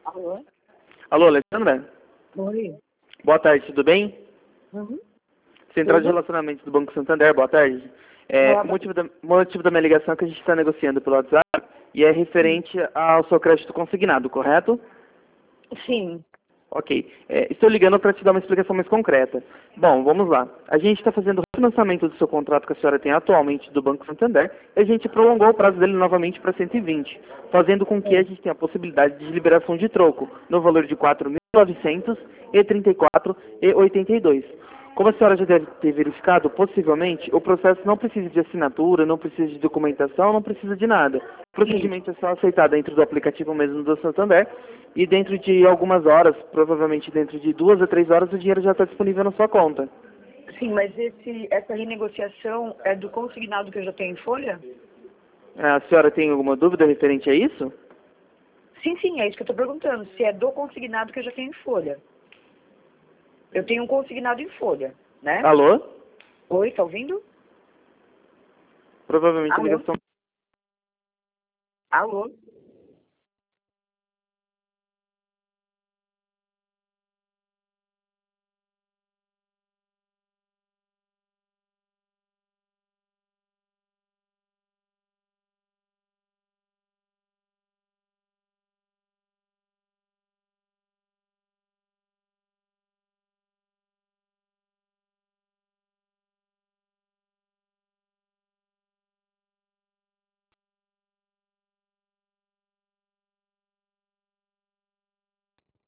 Alô? Alô, Alessandra? Oi. Boa tarde, tudo bem? Uhum. Central de Tudo? Relacionamentos do Banco Santander, boa tarde. Olá. O motivo da minha ligação é que a gente está negociando pelo WhatsApp e é referente ao seu crédito consignado, correto? Sim. Ok. Estou ligando para te dar uma explicação mais concreta. Bom, vamos lá. A gente está fazendo o refinanciamento do seu contrato que a senhora tem atualmente do Banco Santander e a gente prolongou o prazo dele novamente para 120, fazendo com que a gente tenha a possibilidade de liberação de troco no valor de R$ 4.934,82. Como a senhora já deve ter verificado, possivelmente o processo não precisa de assinatura, não precisa de documentação, não precisa de nada. O procedimento é só aceitar dentro do aplicativo mesmo do Santander e dentro de algumas horas, provavelmente dentro de 2 a 3 horas, o dinheiro já está disponível na sua conta. Sim, mas essa renegociação é do consignado que eu já tenho em folha? A senhora tem alguma dúvida referente a isso? Sim, é isso que eu estou perguntando. Se é do consignado que eu já tenho em folha. Eu tenho um consignado em folha, né? Alô? Oi, tá ouvindo? Provavelmente a Alô? ligação... Alô?